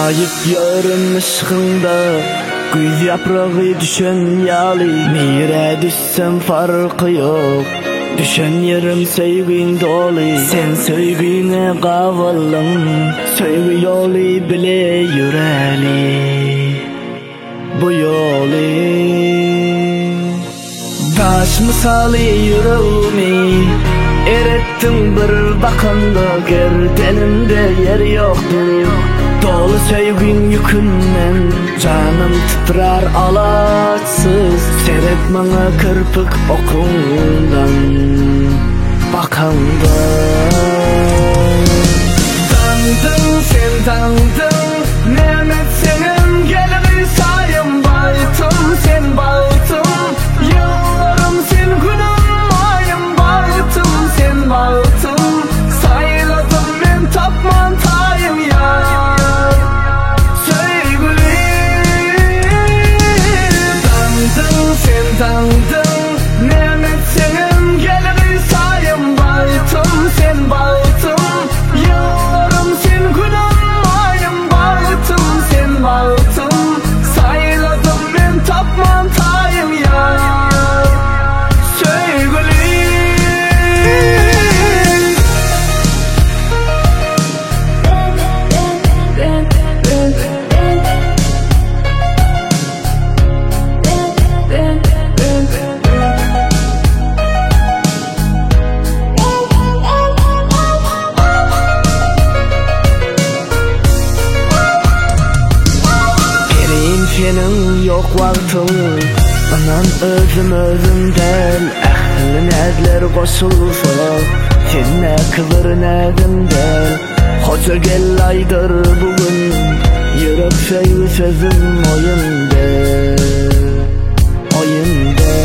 Ayıp yarın ışığında güz yaprağı düşen yali. Mire düşsem farkı yok, düşen yerim sevgin dolu. Sen sevgine kavalım, sevgi yolu bile yüreli. Bu yolu taş misali yüreğimi erettin bir bakanda, gerdenimde yer yoktur. Dolu sevgin yükünden canım titrar alaçsız. Seyret bana kırpık okundan bakanda. Dandın sen dandın, Mehmet senin gelir sayım. Baytım sen baytım, yıllarım sen günüm ayım. Baytım sen baytım, sayladım ben tapman tayım ya. Dandın, Mehmet senin gelir sayım. Baytım sen baytım, yıllarım sen günüm ayım. Baytım sen baytım, sayladım ben tapman tayım ya. Sevgilim senin yok vaktin, anan özümden ahlin edler koşulsa. Sen ne kıvır nedimden, hoca gel aydır bugün. Yürek sevgi sözüm oyunda, oyunda.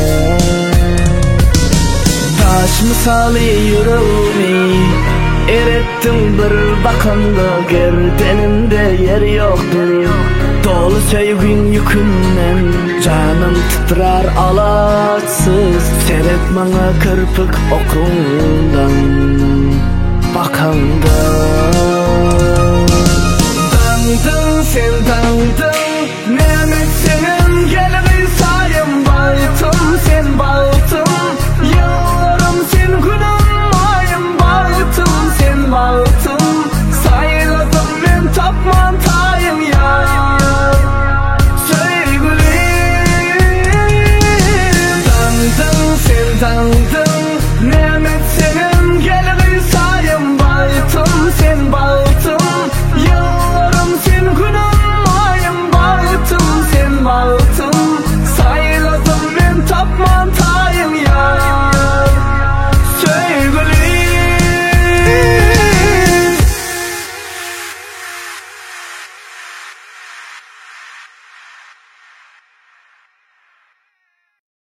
Taş misali yüreğimi erettin bir bakanda, gerdenimde yer yoktur. Dolu sevgin yükünden canım titrar alaçsız. Seyret bana kırpık okundan bakanda. Dandın sen dandın, Mehmet sen